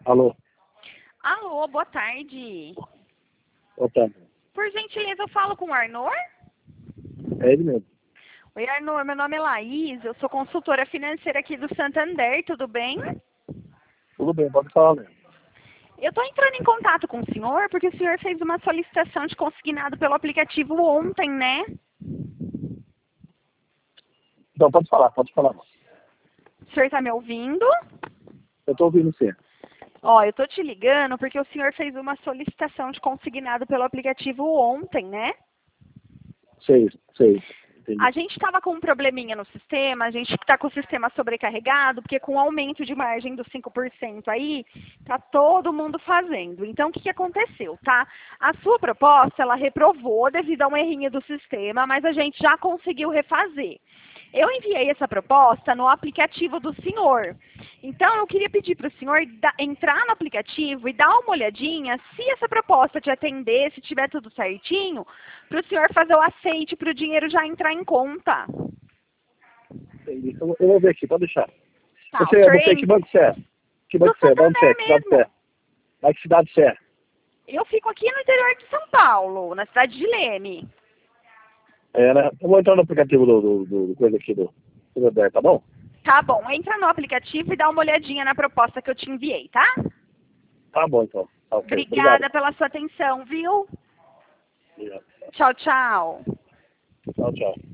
Alô, Alô, boa tarde. boa tarde. Por gentileza, eu falo com o Arnor? É ele mesmo. Oi, Arnor, meu nome é Laís, eu sou consultora financeira aqui do Santander, tudo bem? Tudo bem, pode falar mesmo. Eu estou entrando em contato com o senhor porque o senhor fez uma solicitação de consignado pelo aplicativo ontem, né? Então, pode falar, pode falar. O senhor está me ouvindo? Eu estou ouvindo você. Ó, eu estou te ligando porque o senhor fez uma solicitação de consignado pelo aplicativo ontem, né? Sei, entendi. A gente estava com um probleminha no sistema, a gente está com o sistema sobrecarregado, porque com o aumento de margem dos 5% aí, tá todo mundo fazendo. Então, o que aconteceu, tá? A sua proposta, ela reprovou devido a um errinho do sistema, mas a gente já conseguiu refazer. Eu enviei essa proposta no aplicativo do senhor. Então, eu queria pedir para o senhor entrar no aplicativo e dar uma olhadinha se essa proposta te atender, se tiver tudo certinho, para o senhor fazer o aceite para o dinheiro já entrar em conta. Entendi. Eu vou ver aqui, pode deixar. Tá, o senhor Você, que banco você é? Que banco do você é? De onde você é? Santander Que cidade você é? mesmo. Da que cidade você é? Eu fico aqui no interior de São Paulo, na cidade de Leme. É, né? Eu vou entrar no aplicativo do coisa aqui do Santander, tá bom? Tá bom, entra no aplicativo e dá uma olhadinha na proposta que eu te enviei, tá? Tá bom, então. Tá, ok. Obrigado. Obrigada pela sua atenção, viu? Obrigado. Tchau, tchau. Tchau, tchau.